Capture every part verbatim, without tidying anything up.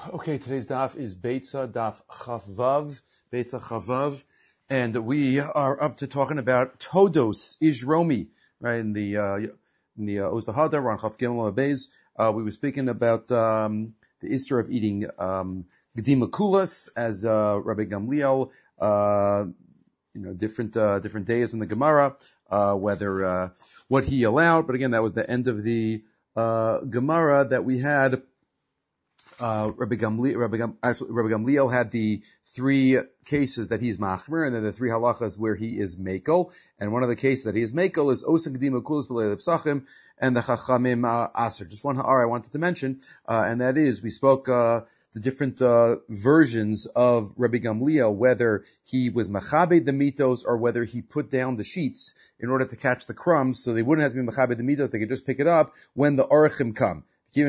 Okay, today's daf is Beitza daf Chavav, Beitza Chavav, and we are up to talking about Todos Ijromi, right? In the uh, in the uh, Oz V'Hadar, Ron Chav Gimel Beis, uh, we were speaking about um, the Isser of eating um, Gedima Kulas as uh, Rabbi Gamliel, uh, you know, different uh, different days in the Gemara, uh, whether uh, what he allowed. But again, that was the end of the uh, Gemara that we had. Uh, Rabbi Gamliel, Rabbi, Gam, actually, Rabbi Gamliel had the three cases that he's machmer, and then the three halachas where he is mekel. And one of the cases that he is mekel is osen gedima kulas b'leil psachim, and the chachamim uh, aser. Just one ha'ar I wanted to mention, uh, and that is we spoke uh, the different uh, versions of Rabbi Gamliel, whether he was machabed the mitos or whether he put down the sheets in order to catch the crumbs, so they wouldn't have to be machabed the mitos; they could just pick it up when the orachim come.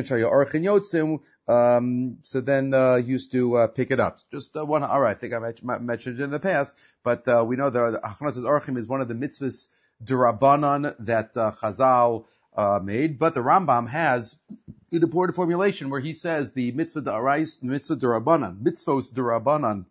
Um, so then, uh, used to, uh, pick it up. Just, uh, one, alright, I think I mentioned it in the past, but, uh, we know that Achnas Orchim is one of the mitzvahs durabanan that, uh, Chazal, uh, made, but the Rambam has an important formulation where he says the mitzvah da'arais, mitzvah durabanan, mitzvos durabanan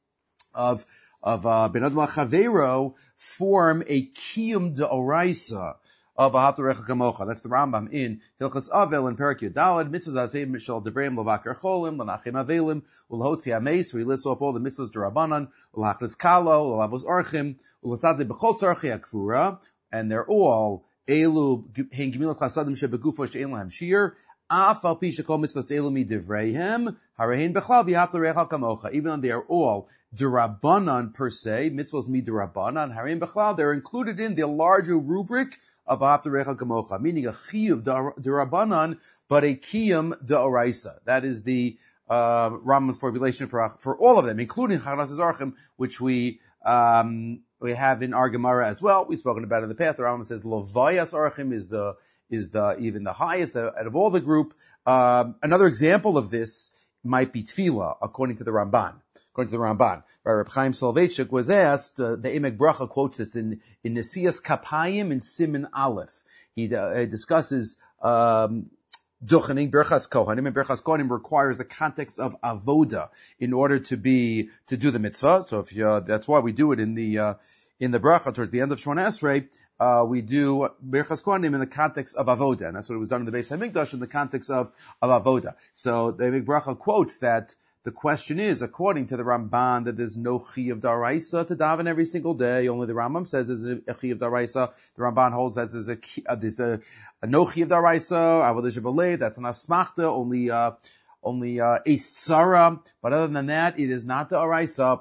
of, of, uh, Ben Adam Chavero form a kiyum da'oraisa of Ahavtarecha Kamocha. That's the Rambam in Hilchas Avel and Perak Yudalad. Mitzvahs Azim Mishal Devreim Lavakar Cholim Lanachim Avelim Ulhotzi Ameis. We list off all the mitzvahs Durabanan Ulachnas Kalo Ulavos Archim Ulasade Bechol Tzarchi Akfura, and they're all Elu Hein Gemilat Chasadim Shebegufo She'en Lahem Shir Af Al Pi Shekol Mitzvahs Elu Mi Devreihem Harehin Bechlav Yahavtarecha Kamocha. Even though they are all Durabanan per se, mitzvahs Mi Durabanan Harehin Bechlav, they're included in the larger rubric of Ahavtarecha Kamocha, meaning a chiyuv d'Rabanan, but a kiyum d'Oraisa. That is the uh, Rambam's formulation for for all of them, including Chanas Zarchim, which we um, we have in our Gemara as well. We've spoken about it in the past. The Rambam says Lovayas Archim is the is the even the highest out of all the group. Um, another example of this might be Tefillah, according to the Ramban. According to the Ramban, where Reb Chaim Soloveitchik was asked, uh, the Emek Bracha quotes this in, in Nesias Kapayim in Siman Aleph. He uh, discusses, um, Duchening, Berchas Kohanim, and Berchas Kohanim requires the context of Avoda in order to be, to do the mitzvah. So if you, uh, that's why we do it in the, uh, in the Bracha towards the end of Shemona Esrei, uh, we do Berchas Kohanim in the context of Avoda. And that's what was done in the Beis HaMikdash in the context of, of Avoda. So the Emek Bracha quotes that the question is, according to the Ramban, that there's no chi of daraisa to daven every single day. Only the Rambam says there's a chi of daraisa. The Ramban holds that there's a uh, there's a, a no chi of daraisa. Avodah shebalei, that's an asmachta, only uh, only uh, a sara. But other than that, it is not daraisa.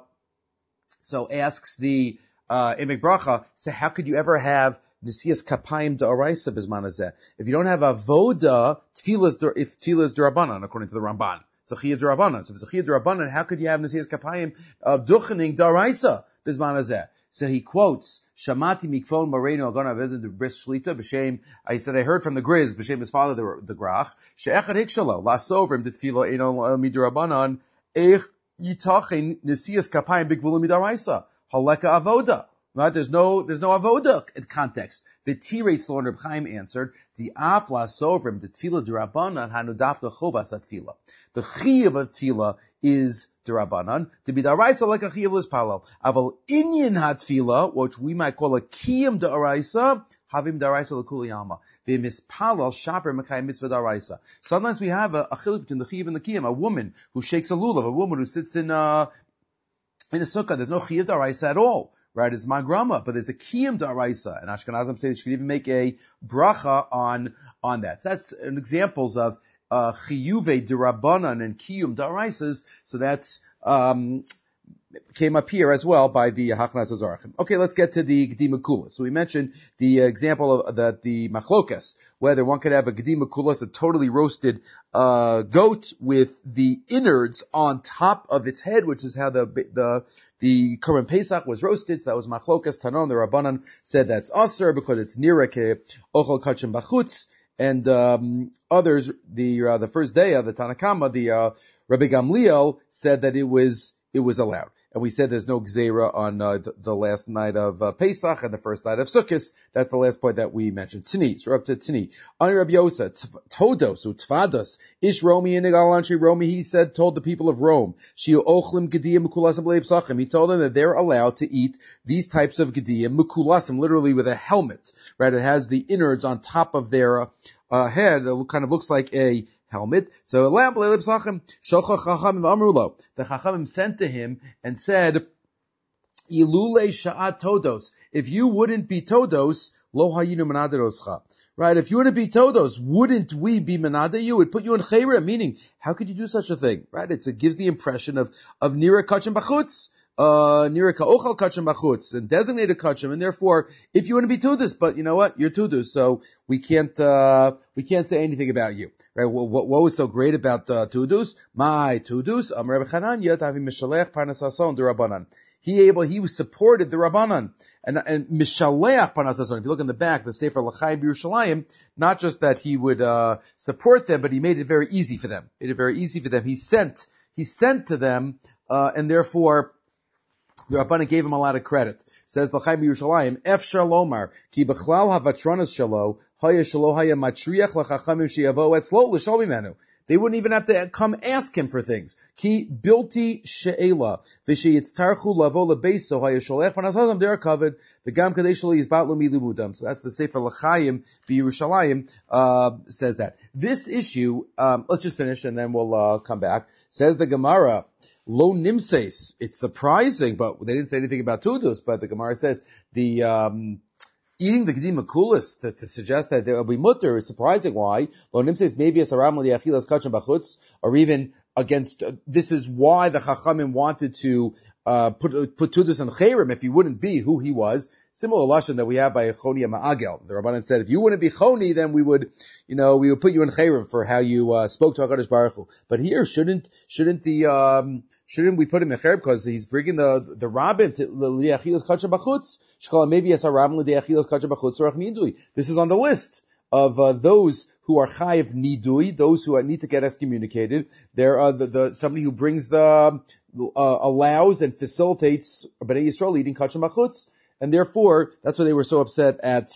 So asks the uh, Emek Bracha, so how could you ever have Nesias Kapayim daraisa bisman hazeh if you don't have avoda tefillah if tefillah is derabanan according to the Ramban? It's a chiyuv d'Rabbanan. So if it's a chiyuv d'Rabbanan, how could you have Nesias Kapayim of duchening daraisa bisman hazeh? So he quotes, Shamati mikfon marenu agana vezin de bris shlita b'shem. I said I heard from the Griz b'shem his father the, the Grach she'echad hikshalo lasovrim d'tefilo eno mid'Rabbanan eich yitachin Nesias Kapayim b'gvulim mid'Daraisa haleka avoda. Right? There's no, there's no avoda in context. The T-rates Lord Reb Chaim answered, the afla sovrim, the tefillah d'Rabbanan, hanudafta chovas atfila. The chiyuv of tefillah is d'Rabbanan, to be d'Araisa like a chiyuv l'spalal. Aval inyan hatfila, which we might call a kiyum d'Araisa, havim d'Araisa l'kuli alma. V'mispalal shaper mekayim mitzvah d'Araisa. Sometimes we have a, a chiluk between the chiyuv and the kiyum, a woman who shakes a lulav, a woman who sits in, uh, in a sukkah. There's no chiyuv d'Araisa at all. Right, it's magrama, but there's a kiyum da'araisa, and Ashkenazim say that you could even make a bracha on, on that. So that's an examples of, uh, chiyuve d'Rabbanan and kiyum da'araisas, so that's, um, came up here as well by the Hachnaz Zarchim. Okay, let's get to the Gedima Kulas. So we mentioned the example of that the machlokas, whether one could have a Gedima Kulas, a totally roasted uh goat with the innards on top of its head, which is how the the the Korban Pesach was roasted. So that was machlokas. Tanon, the Rabbanan said that's aser because it's nira ke ochel kachim bachutz, and um others the uh, the first day of the Tanakama, the uh, Rabbi Gamliel said that it was it was allowed. And we said there's no gzeira on uh, the, the last night of uh, Pesach and the first night of Sukkot. That's the last point that we mentioned. Tini, so we're up to Tini. Ani Rabbi Yosa, Todos, Utvados, Ish Romi and Igalanchi Romi, he said, told the people of Rome, Shiu Ochlim Gediyim Mukulasim Leibsachim. He told them that they're allowed to eat these types of Gediyim, Mukulasim, literally with a helmet, right? It has the innards on top of their uh, head. It kind of looks like a helmet. So the Chachamim sent to him and said, Ilule sha'at todos. If you wouldn't be todos, lo hayinu menaderoscha. Right? If you wouldn't be todos, wouldn't we be menade you? It would put you in chayra, meaning, how could you do such a thing? Right? It's, it gives the impression of, of nira kachim bachutz. Uh, nira ka'ochal kachim bachutz, and designated kachim, and therefore, if you want to be tudus, but you know what? You're tudus, so we can't, uh, we can't say anything about you. Right? What, what, what was so great about, uh, tudus? My tudus, am Rabbi Chananya, tavi mishalech parnasason de Rabbanan. He able, he supported the Rabbanan. And, and mishalech parnasason. If you look in the back, the Sefer L'chaim B'Yerushalayim, not just that he would, uh, support them, but he made it very easy for them. Made it very easy for them. He sent, he sent to them, uh, and therefore, the Rabbanan gave him a lot of credit. Says the Chaim Yerushalayim, Ef Shalomar, ki bechlal havatronas shalo, haya shalo haya matriach lachachamim sheyavo etzlo l'shol mimenu. They wouldn't even have to come ask him for things. Ki bilti she'ela, v'sheyitztarchu lavo lebeso haya sholech panasazam, they're covered. The gam kadesh shali is batlu milibudam. So that's the Sefer L'chaim B'Yerushalayim, uh, says that. This issue, um, let's just finish and then we'll, uh, come back. Says the Gemara, Lo nimses. It's surprising, but they didn't say anything about tudus, but the Gemara says the, um, eating the Gedim Makulis to, to suggest that there will be mutter is surprising. Why? Lo nimses maybe it's aram li achilas kachim bachutz, or even against, uh, this is why the Chachamim wanted to, uh, put, put tudus and chayrim if he wouldn't be who he was. Similar lashon that we have by Choni Ma'agel. The Rabbanan said, if you wouldn't be Choni, then we would, you know, we would put you in Chayrim for how you, uh, spoke to HaKadosh Baruch Hu. But here, shouldn't, shouldn't the, um, shouldn't we put him in Chayrim because he's bringing the, the Rabbim to Li'achilas Kachar Bachutz? Shkala maybe as a Rabbim Li'achilas Kachar Bachutz or Nidui. This is on the list of, uh, those who are Chayiv Nidui, those who need to get excommunicated. They're, uh, the, the, somebody who brings the, uh, allows and facilitates Bnei Yisrael eating Kachar Bachutz. And therefore, that's why they were so upset at,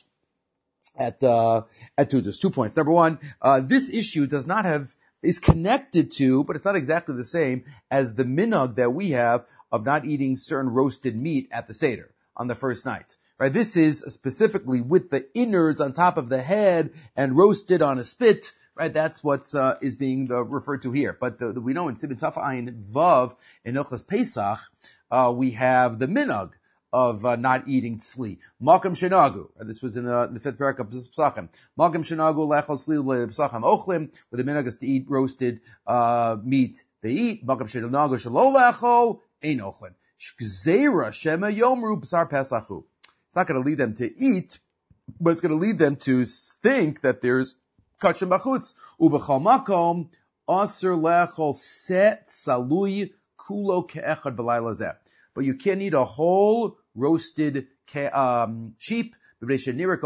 at, uh, at Tudus. Two points. Number one, uh, this issue does not have, is connected to, but it's not exactly the same as the minhag that we have of not eating certain roasted meat at the Seder on the first night. Right? This is specifically with the innards on top of the head and roasted on a spit. Right? That's what, uh, is being uh, referred to here. But the, the, we know in Sibin Taf Ayin Vav in Hilchos Pesach, uh, we have the minhag of uh, not eating tzli. Malkam shenagu. This was in the, the fifth parak of Pesachim. Malkam shenagu lechol tzli le'pesachim ochlim. Where the minhag is to eat roasted uh, meat, they eat. Malkam shenagu shelo lechol ein ochlim. Gzeira shema yomru b'sar pesachu. It's not going to lead them to eat, but it's going to lead them to think that there's kachim bachutz. Ubechal makom aser lechol set salui kulo ke'echad b'layla zeh. But you can't eat a whole roasted um, sheep. There's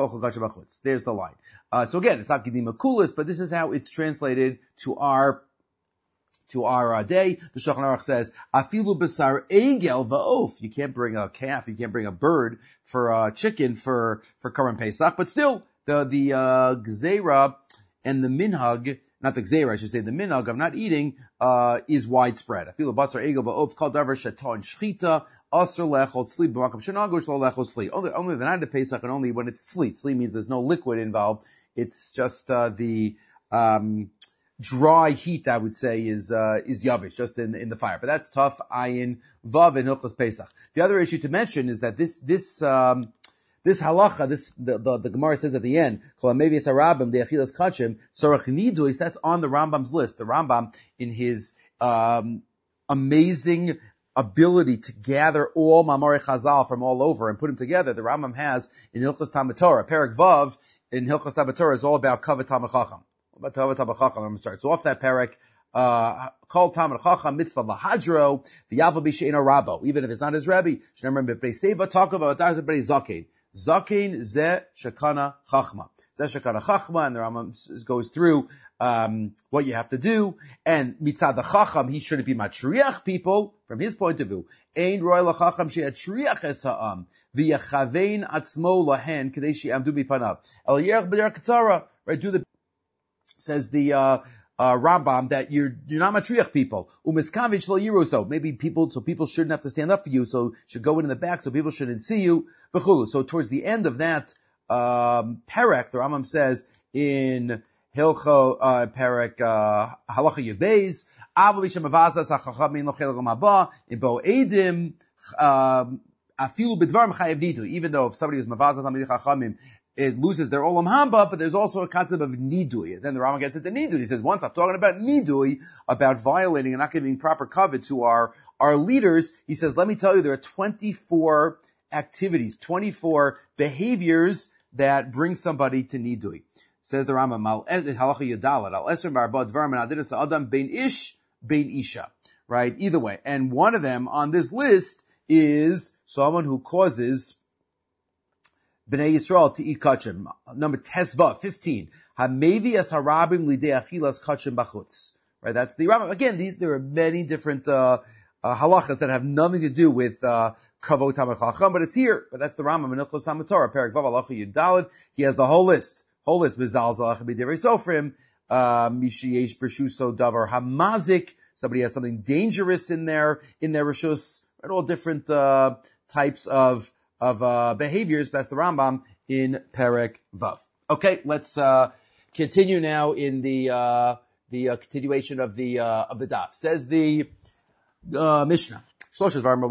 the line. Uh, so again, it's not Gedim Makulis, but this is how it's translated to our to our uh, day. The Shulchan Aruch says, "Afilu b'sar egel va'of." You can't bring a calf, you can't bring a bird for a uh, chicken for for Korban Pesach, but still the the uh, gzeira and the minhag. Not the gzeira, I should say, the minhag of not eating, uh, is widespread. I feel the basar egel va'ov kol davar sheton shchita aser lechol tzli b'makam shenagu shlo lechol tzli. Only, only the night of Pesach and only when it's tzli. Tzli means there's no liquid involved. It's just, uh, the, um, dry heat, I would say, is, uh, is yavish, just in, in the fire. But that's tough, ayin, vav, and hilchos Pesach. The other issue to mention is that this, this, um, This halacha, this, the, the, the Gemara says at the end, that's on the Rambam's list. The Rambam, in his, um, amazing ability to gather all Mamorei Chazal from all over and put them together, the Rambam has in Hilchos Talmud Torah, Perek Vav, in Hilchos Talmud Torah is all about Kavod Talmud Chacham. About Kavod Talmud Chacham, I'm going to start. So off that Perek, uh, called Talmud Chacham, mitzvah lahadro, v'yava b'she'eno rabo. Even if it's not his Rebbe, Shneimar b'bnei Seva, talk about Dazar b'nei Zakein. Zakein ze shekana chachma. Zeshakana Chachma, and the Rambam goes through um, what you have to do. And mitzad the Chacham, he shouldn't be matriach people from his point of view. Ein roy lachacham she'atriach es ha'am v'yachavein atzmo lahen kadei she'amdu mipanav el yerach b'der katzara. Right? Do the says the uh, uh, Rambam that you're you're not matriach people. Umiskavich lo yiruso. Maybe people so people shouldn't have to stand up for you. So should go in the back so people shouldn't see you. V'chulu. So towards the end of that um, perek, the Rambam says in Hilcho uh, perek uh, halacha yudbeis. Avu b'shem avazas hachachamim lo chelak l'maba in bo edim afilu b'dvarim chayev nidu. Even though if somebody is mavazas hamid chachamim, it loses their olam hamba, but there's also a concept of nidui. Then the Rambam gets into nidui. He says, once I'm talking about nidui, about violating and not giving proper covet to our our leaders, he says, let me tell you, there are twenty-four activities, twenty-four behaviors that bring somebody to nidui. Says the Rambam, halacha yadalat al eser ma'arba dvarim and adidas adam bein ish bein isha. Right? Either way. And one of them on this list is someone who causes Bnei Yisrael to eat kachim. Number Tesva, fifteen. Hamevi as harabim lidei achilas kachim bachutz. Right? That's the Rambam. Again, these, there are many different, uh, uh, halachas that have nothing to do with, uh, kavod tamar chacham, but it's here. But that's the Rambam in Hilchos Talmud Torah, Perek Vav halacha yudalad. He has the whole list. Whole list. Mizal zalach b'divrei sofrim, uh, mishiyesh b'shuso davar hamazik. Somebody has something dangerous in their, in their rishus. Right? All different, uh, types of, of, uh, behaviors. That's the Rambam in Perek Vav. Okay, let's, uh, continue now in the, uh, the, uh, continuation of the, uh, of the daf. Says the, uh, Mishnah. Three things are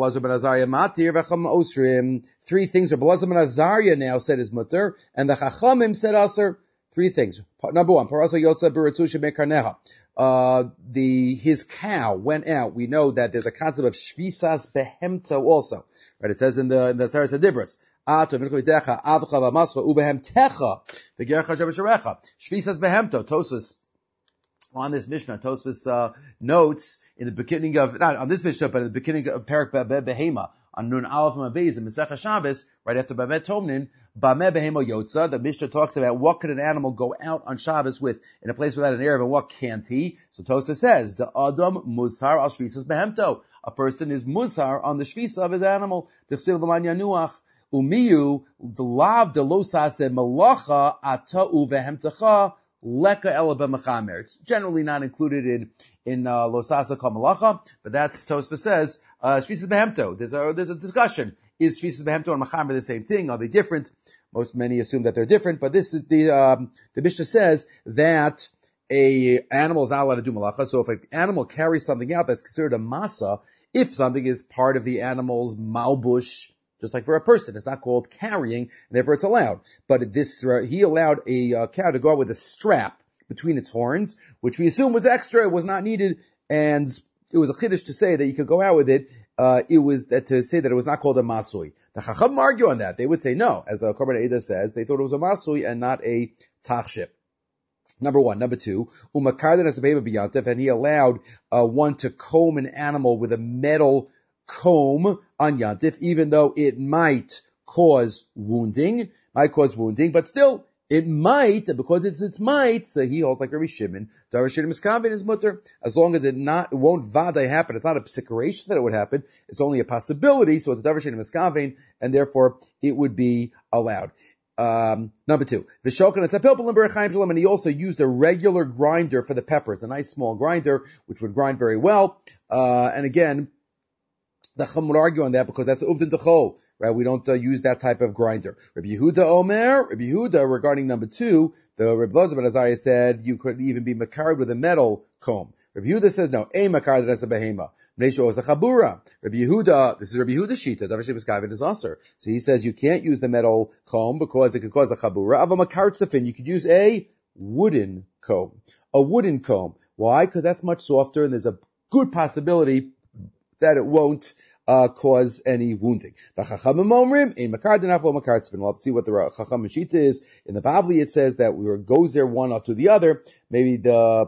Belazar ben Azariah now said is mutter, and the Chachamim said aser. Three things. Number one, Parasa Yotza B'Ratusha Mekarneha. Uh, the, his cow went out. We know that there's a concept of Shvisas Behemto also. Right? It says in the, in the Saras Adibras. Shvisas Behemto. Tosus. On this Mishnah, Tosfos uh, notes in the beginning of, not on this Mishnah, but in the beginning of Perek Behema, on Nun Aleph Mabez in Masechah Shabbos, right after Bamet Tomnin, Bameh Behema Yotza, the Mishnah talks about what could an animal go out on Shabbos with in a place without an Erev, and what can't he? So Tosfos says, the Adam Musar al Shvisas Behemto. A person is Musar on the Shvisa of his animal. T'chsiv l'man yanuach. Umiyu, the lav de losase malacha ata'u vehemtecha. Leka ela b'mechamer. It's generally not included in, in, uh, losasa kol malacha, but that's, Tosfos says, uh, shvisas behemto. There's a, there's a discussion. Is shvisas behemto and mechamer the same thing? Are they different? Most, many assume that they're different, but this is the, um, the Mishnah says that a animal is not allowed to do malacha, so if an animal carries something out that's considered a masa, if something is part of the animal's malbush, just like for a person, it's not called carrying, and therefore it's allowed. But this, uh, he allowed a uh, cow to go out with a strap between its horns, which we assume was extra, it was not needed, and it was a chiddush to say that you could go out with it. Uh, it was that to say that it was not called a masui. The Chacham argue on that. They would say no, as the Korban Eidah says, they thought it was a masui and not a tachship. Number one. Number two, umakardan as a baby biyantev, and he allowed uh, one to comb an animal with a metal comb on Yantif, even though it might cause wounding, might cause wounding, but still, it might, and because it's its might, so he holds like Rabbi Shimon, Davar Shimon Miskavin is mutter, as long as it not, it won't vada happen, it's not a psicoration that it would happen, it's only a possibility, so it's Davar Shimon Miskavin, and therefore, it would be allowed. Um, number two, the Shokan and Tzapilpil and Berachayim Shalom, and he also used a regular grinder for the peppers, a nice small grinder, which would grind very well, uh, and again, the Chacham would argue on that because that's uvdin techol, right? We don't uh, use that type of grinder. Rabbi Yehuda Omer, Rabbi Yehuda, regarding number two, the Rabbi Elazar ben Azariah said you could even be makared with a metal comb. Rabbi Yehuda says no, a makared as a behema. Mnesho is a chabura. Rabbi Yehuda, this is Rabbi Yehuda shita. Davar Shebes Gavin is aser. So he says you can't use the metal comb because it could cause a chabura. Ava makared safin, you could use a wooden comb, a wooden comb. Why? Because that's much softer, and there's a good possibility that it won't uh, cause any wounding. The Chachamim omrim ein makar denaf lo makar tzvin. We'll have to see what the Chachamim shita is. In the Bavli it says that we were goes there one up to the other. Maybe the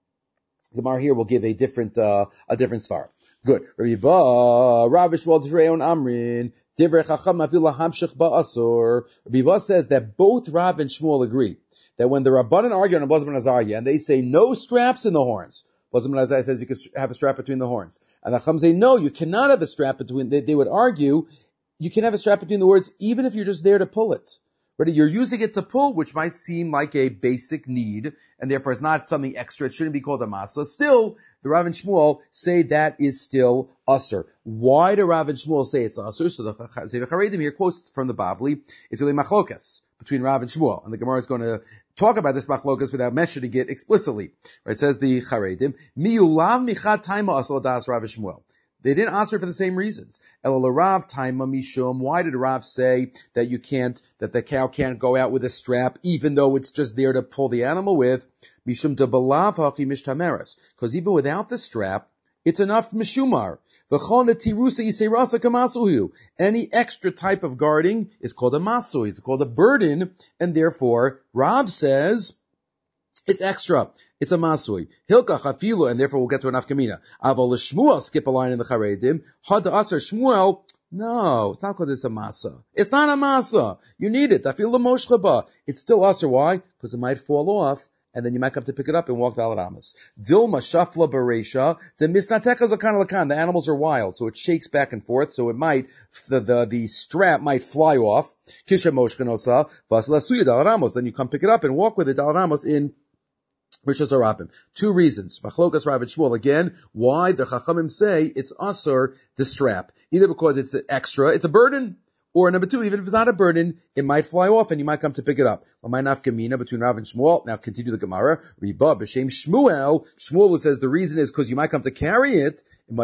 Gemara here will give a different uh, a different svar. Good. Rabbi Ba Ravish Wal Dizreon Amrin Divrei Chacham Avil Hamshich Ba'asor. Rabbi Ba says that both Rav and Shmuel agree that when the Rabbanan argue on Blazim and Azariah, and they say no straps in the horns, Blazim and Azariah says you can have a strap between the horns. And the Chacham say, no, you cannot have a strap between, they, they would argue, you can have a strap between the words even if you're just there to pull it. But you're using it to pull, which might seem like a basic need, and therefore it's not something extra. It shouldn't be called a masa. Still, the Rav and Shmuel say that is still usher. Why do Rav and Shmuel say it's usher? So the Charedim here quotes from the Bavli. It's really machlokas between Rav and Shmuel, and the Gemara is going to talk about this machlokas without mentioning it explicitly. Right? It says the Charedim, miyulav michat taima asol das Rav and Shmuel. They didn't answer for the same reasons. El Rav taima mishum. Why did Rav say that you can't, that the cow can't go out with a strap, even though it's just there to pull the animal with? Mishum de balav haki mishtameres. Because even without the strap, it's enough mishumar. V'chon tirusa yiserasa kamasuhu. Any extra type of guarding is called a masu. It's called a burden, and therefore Rav says it's extra. It's a masui. Hilka chafilu, and therefore we'll get to an afkamina. Aval Shmuel, skip a line in the Charedim. Had aser Shmuel. No, it's not called it's a masa. It's not a masa. You need it. Afil l'moshchaba. It's still aser. Why? Because it might fall off, and then you might have to pick it up and walk to Alaramas. Dilma shafla beresha. The misnateka zakan lakan. The animals are wild, so it shakes back and forth. So it might, the the, the strap might fly off. Kisha moshkanosa vasla suya Alaramas. Then you come pick it up and walk with it Alaramas in Rishos HaRabim. Two reasons. Machlokas Rav and Shmuel. Again, why the Chachamim say it's asur, the strap. Either because it's extra, it's a burden, or number two, even if it's not a burden, it might fly off and you might come to pick it up. Between Rav and Shmuel. Now continue the Gemara. Riba b'shem Shmuel. Shmuel says the reason is because you might come to carry it.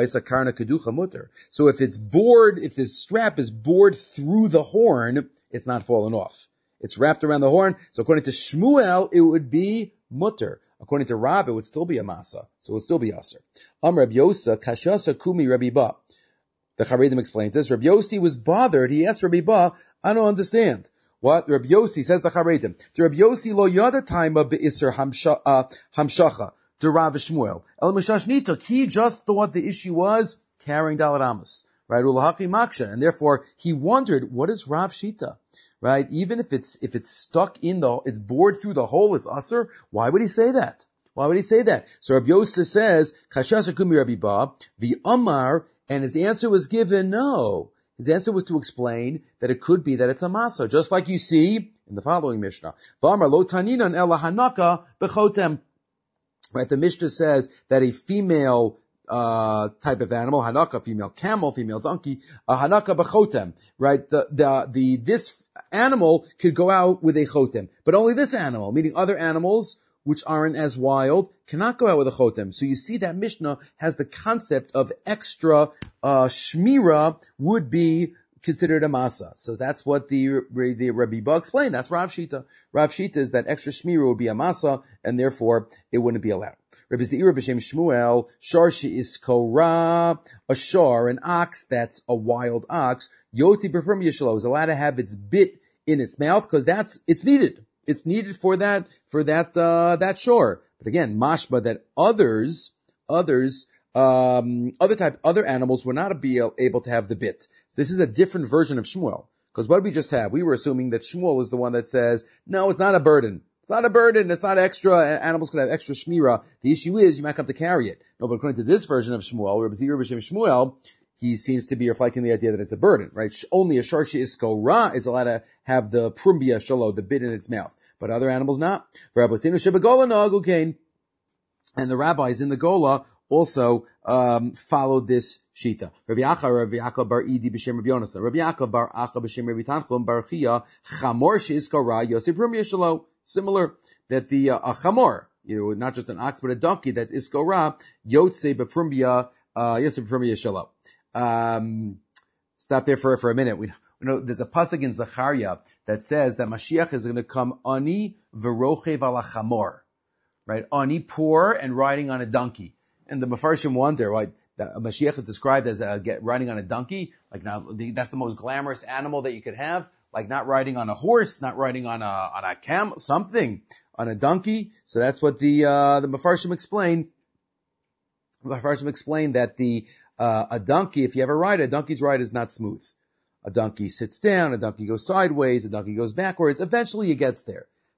So if it's bored, if this strap is bored through the horn, it's not falling off. It's wrapped around the horn. So according to Shmuel, it would be mutter. According to Rab, it would still be a masa. So it would still be aser. Am Rab Yosa, kashasa kumi Rabbi Ba. The Charedim explains this. Rabbi Yossi was bothered. He asked Rabbi Ba, I don't understand. What? Rabbi Yossi says the Charedim. To Rabbi Yossi lo yada taima be'isr hamshacha. To Rav Shmuel. El Mishash Nitok. He just thought the issue was carrying Dalet Amos. Right? Ulahafi maksha. And therefore, he wondered, what is Rav Shita? Right? Even if it's, if it's stuck in the, it's bored through the hole, it's usher. Why would he say that? Why would he say that? So Rabbi Yosef says, Kashasa Kumi Rabbi Ba, the Amar, and his answer was given, no. His answer was to explain that it could be that it's a masa, just like you see in the following Mishnah. V'amar lo taninan ela hanaka bechotem. Right? The Mishnah says that a female Uh, type of animal, hanaka, female camel, female donkey, a hanaka b'chotem, right? The, the, the, this animal could go out with a chotem, but only this animal, meaning other animals which aren't as wild, cannot go out with a chotem. So you see that Mishnah has the concept of extra, uh, shmira would be considered a masa. So that's what the, the Rabbi Ba explained. That's Rav Shita. Rav Shita is that extra shmira would be a masa, and therefore it wouldn't be allowed. Rabbi Zeira b'shem Shmuel, sharshi iskora, a shar, an ox that's a wild ox, yotzi b'frim yishalo, is allowed to have its bit in its mouth, because that's, it's needed. It's needed for that, for that, uh, that shore. But again, mashma that others, others, um, other type, other animals were not be able to have the bit. So this is a different version of Shmuel. Because what did we just have? We were assuming that Shmuel is the one that says, no, it's not a burden. It's not a burden. It's not extra. Animals could have extra shmira. The issue is you might have to carry it. No, but according to this version of Shmuel, Rabbi Zira b'shem Shmuel, he seems to be reflecting the idea that it's a burden, right? Only a sharshi isko ra is allowed to have the prumbia shalo, the bit in its mouth, but other animals not. And the rabbis in the Gola also um, followed this shita. Rabbi Acha, Rabbi Acha bar Idi b'shem Rabbi Yonasan. Rabbi Acha bar Acha b'shem Rabbi Tanchum bar Chia chamor she'isko ra yosef prumbia shalo. Similar, that the uh, a chamor, you know, not just an ox but a donkey, that's isko ra yotze b'prumbia uh, yosef prumbia shalo. Um, stop there for for a minute. We, you know, there's a pasuk in Zechariah that says that Mashiach is going to come ani v'rochev ala chamor, right? Ani, poor and riding on a donkey. And the Mefarshim wonder why that Mashiach is described as a, get, riding on a donkey. Like now, the, that's the most glamorous animal that you could have. Like not riding on a horse, not riding on a on a camel, something on a donkey. So that's what the uh, the Mefarshim explain. The Mefarshim explain that the uh, a donkey, if you ever ride, a donkey's ride is not smooth. A donkey sits down, a donkey goes sideways, a donkey goes backwards. Eventually, it gets there.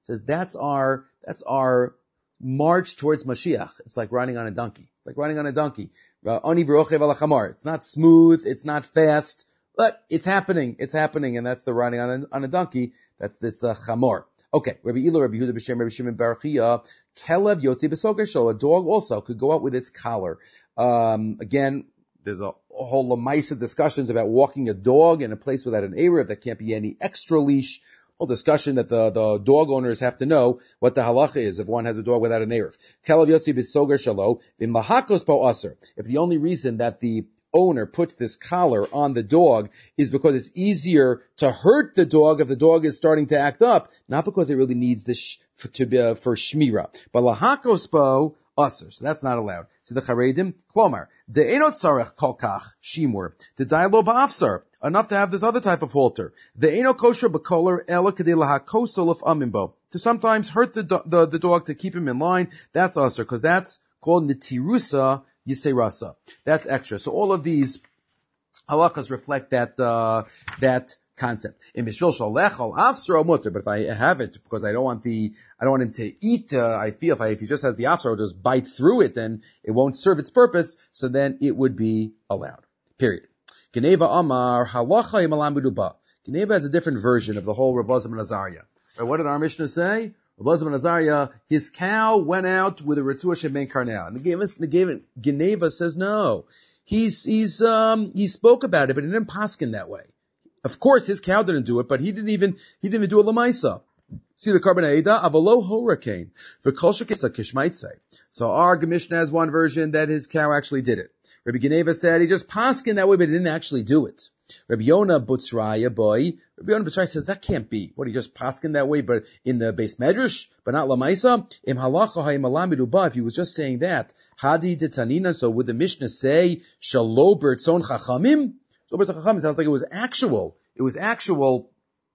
says that's our, that's our march towards Mashiach. It's like riding on a donkey. It's like riding on a donkey. Ani v'rochev al chamar. It's not smooth. It's not fast, but it's happening. It's happening, and that's the riding on a, on a donkey. That's this uh, chamor. Okay, Rabbi Ilo, Rabbi Yehuda b'Shem, Rabbi Shimon bar Chia, Kelev Yotzi b'Soger Shel. A dog also could go out with its collar. Um, again, there's a, a whole lemaisa discussions about walking a dog in a place without an Erev. There can't be any extra leash. Whole discussion that the, the dog owners have to know what the halacha is if one has a dog without an Erev. Kelev Yotzi b'Soger Shelo, v'mahakos po aser. If the only reason that the owner puts this collar on the dog is because it's easier to hurt the dog if the dog is starting to act up, not because it really needs this sh- for, to be, uh, for shmira. But lahakos po aser, so that's not allowed. So the charedim, klomar, de'enot sarech kolkach shimur, the dialo ba'afsar, enough to have this other type of halter. De'enot kosher b'kolar ela kedei lahakosol of amimbo, to sometimes hurt the, do- the the dog to keep him in line. That's aser, because that's called nitirusa yiserasa. That's extra. So all of these halachas reflect that uh that concept. In mishul shalech al afsar mutter, but if I have it because I don't want the I don't want him to eat, uh, I feel if I if he just has the afsar, I'll just bite through it, then it won't serve its purpose. So then it would be allowed. Period. Geneva Amar halacha imalam b'duba. Geneva has a different version of the whole Rav Elazar ben Azariah. Right, what did our Mishnah say? Rav Elazar ben Azariah, his cow went out with a Ritzua Sheben Karnea. And Geneva says no. He's, he's, um, he spoke about it, but he didn't paskin that way. Of course, his cow didn't do it, but he didn't even, he didn't even do a lamaisa. See the carbon aida, avalo hurricane. For kolshakisa kishmaitse. So our Mishnah has one version that his cow actually did it. Rabbi Geneva said he just paskin that way, but he didn't actually do it. Rabbi Yonah Butzraya, boy, Rabbi Yonah Butzraya says that can't be. What, he just paskin that way, but in the base medrash, but not lamaisa? Im halacha ha'im alamiduba, if he was just saying that, hadi de tanina, so would the Mishnah say, shalo bertzon chachamim? So bertzon chachamim sounds like it was actual. It was actual,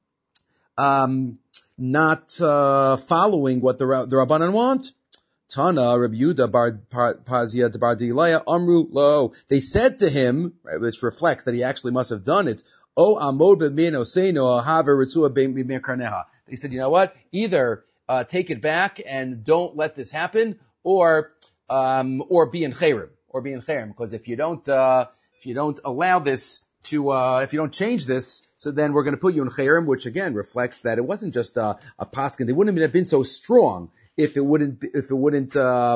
um, not, uh, following what the, the Rabbanan want. Tana, Rabbi Yehuda, Bar Pazia, Bar Dilaya, Amru Lo. They said to him, right, which reflects that he actually must have done it. O Amod b'min oseino haver ritzua b'mir karneha. They said, you know what? Either uh, take it back and don't let this happen, or um, or be in chayrim, or be in chayrim. Because if you don't, uh, if you don't allow this to, uh, if you don't change this, so then we're going to put you in chayrim, which again reflects that it wasn't just uh, a paskin. They wouldn't have been so strong if it wouldn't, if it wouldn't, uh,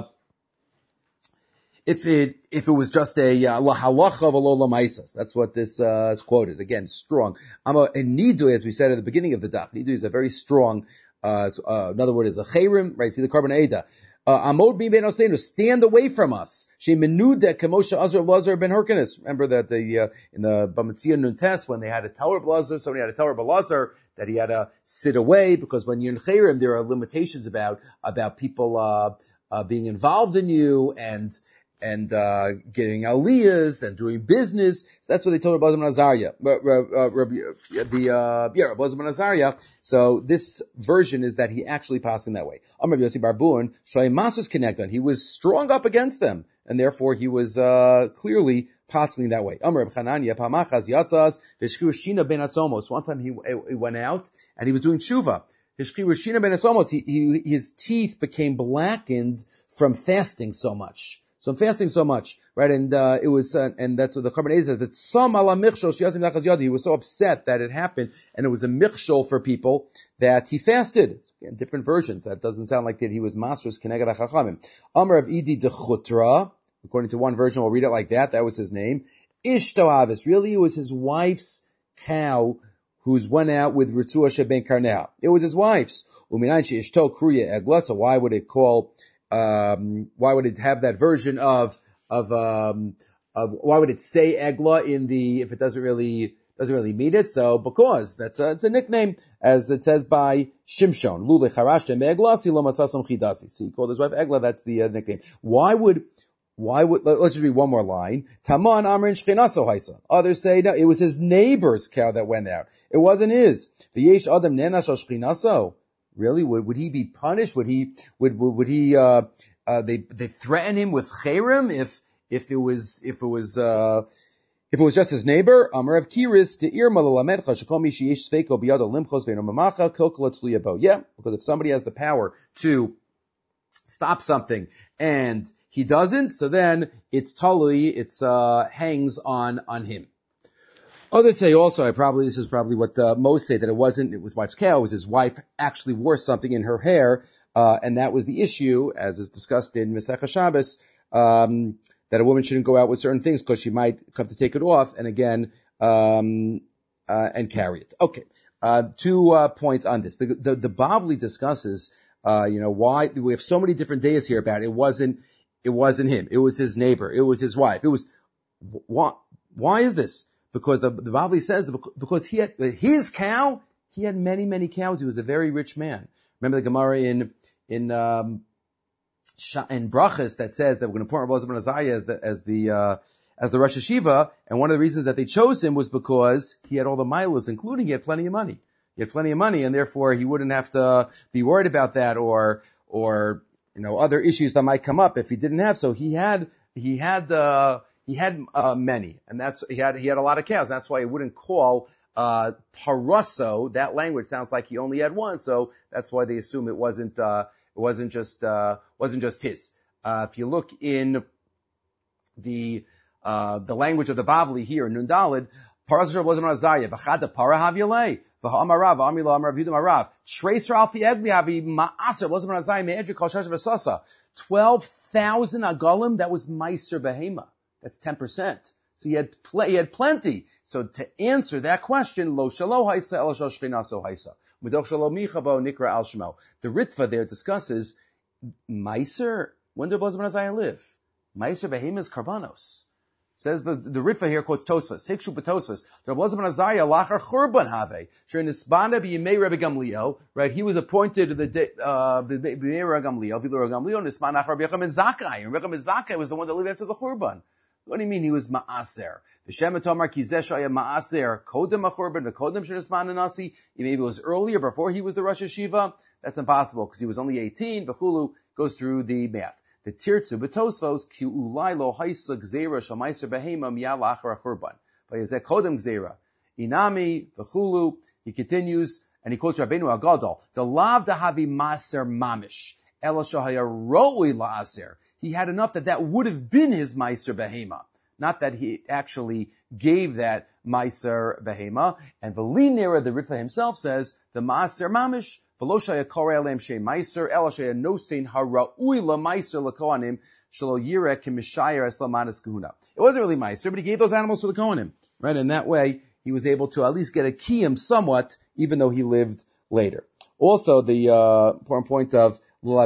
if it, if it was just a, lahalacha v'lo lamaisas. That's what this, uh, is quoted. Again, strong. I'm a, and nidu, as we said at the beginning of the daf, nidu is a very strong, uh, uh another word is a chayrim, right? See the carbon aida. Amod bin ben Osenu, stand away from us. She menuda kamosha azar Lazar ben Hyrcanus. Remember that the, uh, in the Bamitzia Nuntes, when they had to tell Reb Lazar, somebody had to tell Reb Lazar that he had to sit away, because when you're in chayrim, there are limitations about, about people, uh, uh, being involved in you and, and, uh, getting aliyahs and doing business. So that's what they told Reb Elazar ben Azariah. Uh, the, uh, yeah, Reb Elazar ben Azariah. So this version is that he actually passed in that way. Amar Yossi Barbun, Shaimas connected. He was strong up against them, and therefore he was, uh, clearly passing that way. Amar Reb Chananya, Pamachas Yatzas, Veshkiu Shina ben Atzomos. One time he, he went out and he was doing tshuva. Veshkiu Shina ben Atzomos. He, he, his teeth became blackened from fasting so much. So I'm fasting so much, right? And, uh, it was, uh, and that's what the Carbon says, that some ala michshol sheyazim nachas yadi. He was so upset that it happened, and it was a michshol for people that he fasted. Again, different versions. That doesn't sound like that he was masros keneged hachachamim. Amar of Idi de Chutra, according to one version, we'll read it like that. That was his name. Ishto Avis. Really, it was his wife's cow who's went out with Ritzua Sheben Karnea. It was his wife's. Uminayin she ishto kruya egla. So why would it call, Um, why would it have that version of, of, um, of, why would it say Egla in the, if it doesn't really, doesn't really mean it? So, because that's a, it's a nickname, as it says by Shimshon. Lule charashtem Egla, silo matzasam chidasi. See, he called his wife Egla, that's the uh, nickname. Why would, why would, let's just read one more line. Taman amrin shchinaso haisa. Others say, no, it was his neighbor's cow that went out. It wasn't his. V'yesh adam nenash al shchinaso. Really? Would, would he be punished? Would he, would, would, would he, uh, uh, they, they threaten him with chayrim if, if it was, if it was, uh, If it was just his neighbor, Amar of Kiris, De'ir Malalametcha, Shekol Mishi Yesh Sveiko Biyado Limchos Ve'no Mamacha, Kilkala Tliyabo. Yeah, because if somebody has the power to stop something and he doesn't, so then it's totally, it's, uh, hangs on, on him. Others say also, I probably, this is probably what, uh, most say, that it wasn't, it was wife's cow, it was his wife actually wore something in her hair, uh, and that was the issue, as is discussed in Masechah Shabbos, um, that a woman shouldn't go out with certain things because she might come to take it off, and again, um, uh, and carry it. Okay. Uh, two, uh, points on this. The, the, the Bavli discusses, uh, you know, why, we have so many different days here about it. It wasn't, it wasn't him. It was his neighbor. It was his wife. It was, why, why is this? Because the, the Bavli says, because he had, his cow, he had many, many cows. He was a very rich man. Remember the Gemara in, in, um, in Brachas that says that we're going to appoint Rabbi Elazar ben Azariah as the, as the, uh, as the Rosh Hashiva, and one of the reasons that they chose him was because he had all the milas, including he had plenty of money. He had plenty of money, and therefore he wouldn't have to be worried about that or, or, you know, other issues that might come up if he didn't have. So he had, he had, uh, he had, uh, many, and that's, he had, he had a lot of cows. That's why he wouldn't call, uh, Paraso, that language sounds like he only had one, so that's why they assume it wasn't, uh, it wasn't just, uh, wasn't just his. Uh, if you look in the, uh, the language of the Bavli here in Nun Daled, Parasher wasn't Azariah, V'chada para havyalei, V'ha'amarav, V'amila amarav Yudam arav, Tracer alfi egli havi ma'aser, wasn't Azariah, me'edri kol shash v'sasa. twelve thousand agalim, that was Meiser Behema. That's ten percent. So he had, pl- he had plenty. So to answer that question, lo shalo haisa, el shal shchinaso haisa. Midoch shalo michavo nikra al shmo. The Ritva there discusses, Meiser, when did Elazar ben Azariah live? Meiser Behema's karbanos. Says the, the Ritva here quotes Tosfos. Sikshu b'Tosfos. Rabbi Elazar ben Azariah lachar churban have. Sher nisbana b'yimei Rebbe Gamliel. Right, he was appointed to the day, uh, b'yimei Rebbe Gamliel, v'lo Rebbe Gamliel, nisbana achar Rebbe Yochanan Zakkai. And Rebbe Zakkai was the one that lived after the churban. What do you mean he was ma'aser? V'shem etomar kizesh haya ma'aser kodem achurban v'kodem sher nisbana nasi. Maybe it was earlier, before he was the Rosh Hashiva. That's impossible because he was only eighteen. V'chulu goes through the math. The tirtzu b'tosfos ki ulai lo haisa gzeira shamaiser behema miyal achar achurban. Vayazeh kodem gzeira. Inami v'chulu. He continues and he quotes Rabbeinu Agadol. The lav dahavi maser mamish. Ela shahaya ro'i la'aser. He had enough that that would have been his meiser behema. Not that he actually gave that meiser behema. And Velinera, the Ritva himself says, the maser mamish. It wasn't really meiser, but he gave those animals to the Kohanim, right? And that way, he was able to at least get a kiyum somewhat, even though he lived later. Also, the uh, important point of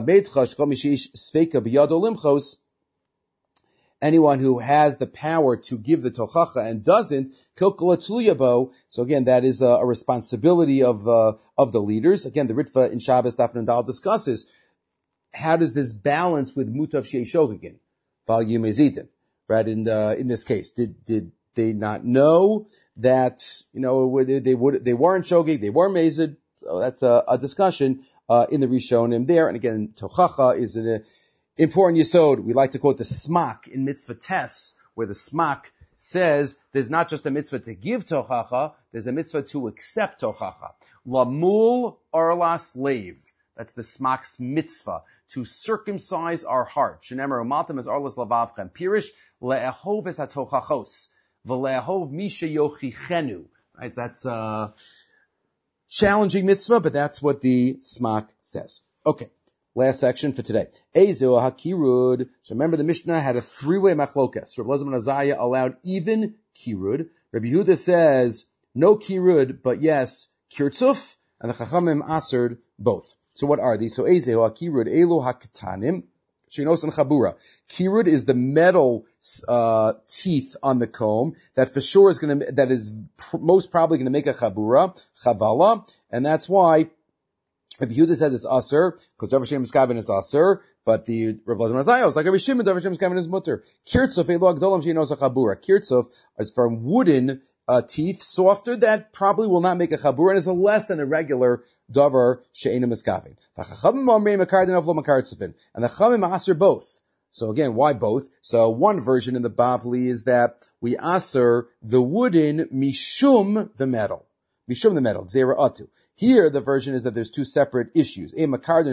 anyone who has the power to give the tochacha and doesn't, so again, that is a, a responsibility of uh, of the leaders. Again, the Ritva in Shabbos Daf Nun Daled discusses how does this balance with mutav sheishogegin, volume ezitin, right? In the, in this case, did did they not know that you know they, they would they weren't shogeg, they were mazid? So that's a, a discussion uh, in the Rishonim there. And again, tochacha is an important yesod. We like to quote the Smak in Mitzvah Tes, where the Smak says there's not just a mitzvah to give tochacha, there's a mitzvah to accept tochacha. Lamul arlas leiv. That's the Smak's mitzvah, to circumcise our heart. Shenemer umaltem as arlas lavavchem. Pirish le'ehov es hatochachos. V'le'ehov misha yochichenu. Right, that's a challenging mitzvah, but that's what the Smak says. Okay. Last section for today. Ezo hakirud. So remember the Mishnah had a three-way machlokas. So Rabbi Elazar ben Azariah allowed even kirud. Rabbi Yehuda says no kirud, but yes kirtzuf, and the Chachamim answered both. So what are these? So Ezo hakirud elo hakatanim. Shinos and chabura. Kirud is the metal uh, teeth on the comb that for sure is going to that is pr- most probably going to make a chabura, chavala, and that's why Rabbi Yehuda says it's aser, because Rav Shimon Miskavin is aser, but the Rav Elazar ben Azariah was like Rabbi Shimon, Rav Shimon Miskavin is mutter. Kirtzuf elo agdolam she'inos chabura. Kirtzuf is from wooden uh, teeth, softer, that probably will not make a chabura, and is less than a regular davar she'ena miskavin. And the Chachamim aser both. So again, why both? So one version in the Bavli is that we aser the wooden mishum the metal. Mishum the metal, gzera atu. Here, the version is that there's two separate issues. No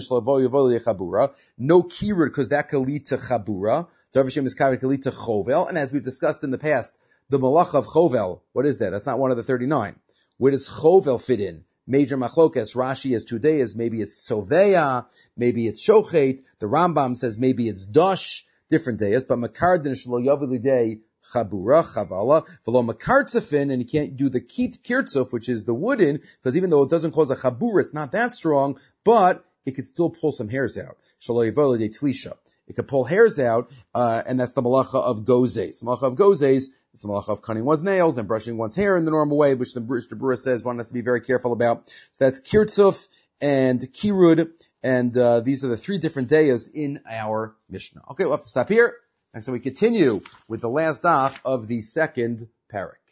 kirud, because that can lead to chabura. Darvashim is can lead to chovel. And as we've discussed in the past, the malach of chovel, what is that? That's not one of the thirty-nine. Where does chovel fit in? Major machlokes. Rashi has two days. Maybe it's soveya, maybe it's shochet. The Rambam says maybe it's dosh, different days. But makardin shlo yavli day chabura, chavala, v'lo makartzafin, and you can't do the kit kirtzuf, which is the wooden, because even though it doesn't cause a chabura, it's not that strong, but it could still pull some hairs out. Shlo yavli day tlisha. It could pull hairs out, uh, and that's the malacha of gozes. The malacha of gozes is the malacha of cutting one's nails and brushing one's hair in the normal way, which the Brura says one has to be very careful about. So that's kirtzuf and kirud, and uh, these are the three different dayas in our Mishnah. Okay, we'll have to stop here. And so we continue with the last daf of the second parak.